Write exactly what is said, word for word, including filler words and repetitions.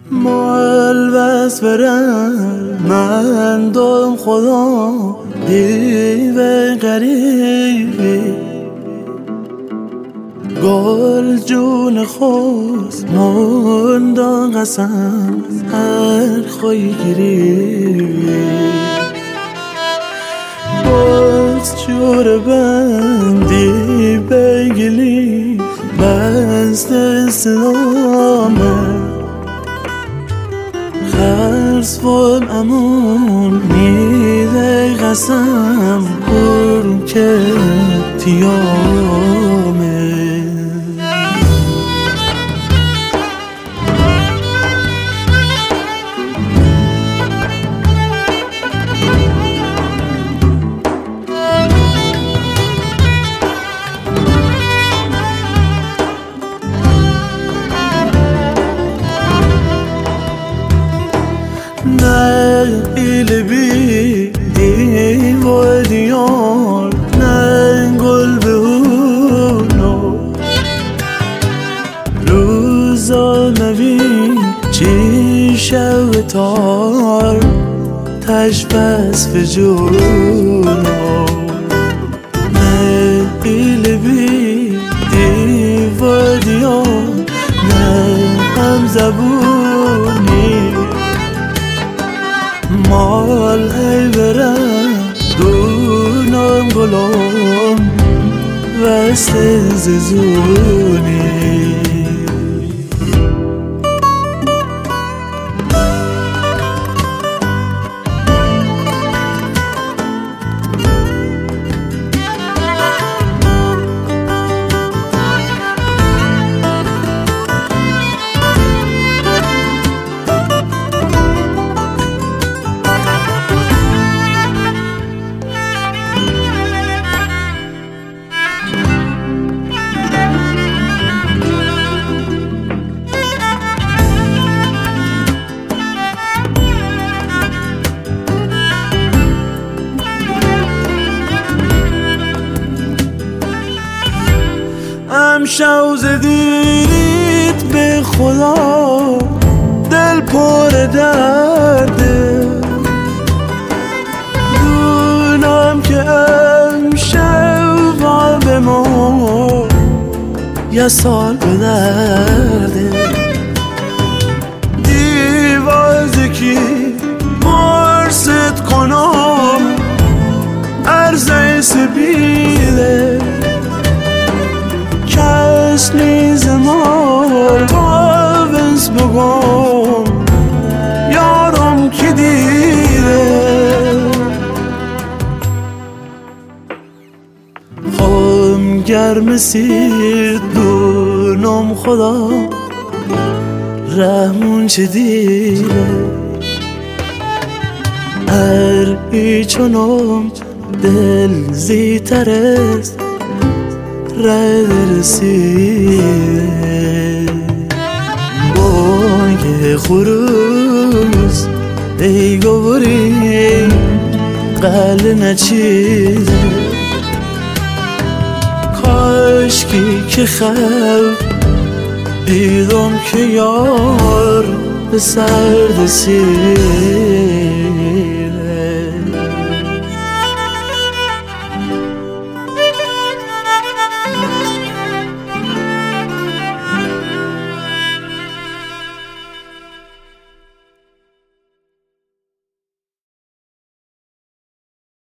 مالبس برم من دارم خدا دیو غریبی گل جون خوست موندان قسم هر خوی گریبی باز جور بندی بگلی بست سلامه خرس فول امون میده قسم برون که تیامه نه ایل بی دیو دیار نه گل بهونو روزا نبین چی شو تار تشبس فجونو نه ایل بی دیو دیار نه هم زبونی مال هی برم دونم گلم وست ززونی امشو زدیت به خدا دل پر درده دونم که امشو به ما یه سال به درده دیوازه کی مرست کنم عرضه سبیله کس نیز مال تاونس بگم یارم کی دیره خواهم گرم سیر دونم خدا رحمون چه دیره هر ایچونم دل زیتر است رد رسیده بانگ خروس ای گوری قل نچیده کاشکی که خب دیدم که یار به سر رسیده